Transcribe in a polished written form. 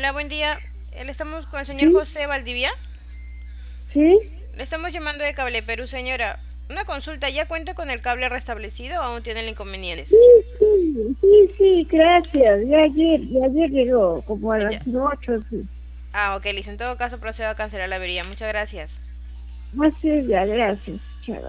Hola, buen día. Le estamos con el señor Sí, José Valdivia. sí, Le estamos llamando de Cable Perú, señora. Una consulta, ¿ya cuenta con el cable restablecido o aún tiene el inconvenientes? sí, gracias. Ya ayer llegó, como a las Ya. 8, sí. Ok, listo. En todo caso procedo a cancelar la avería. Muchas gracias. Así es, ya, gracias.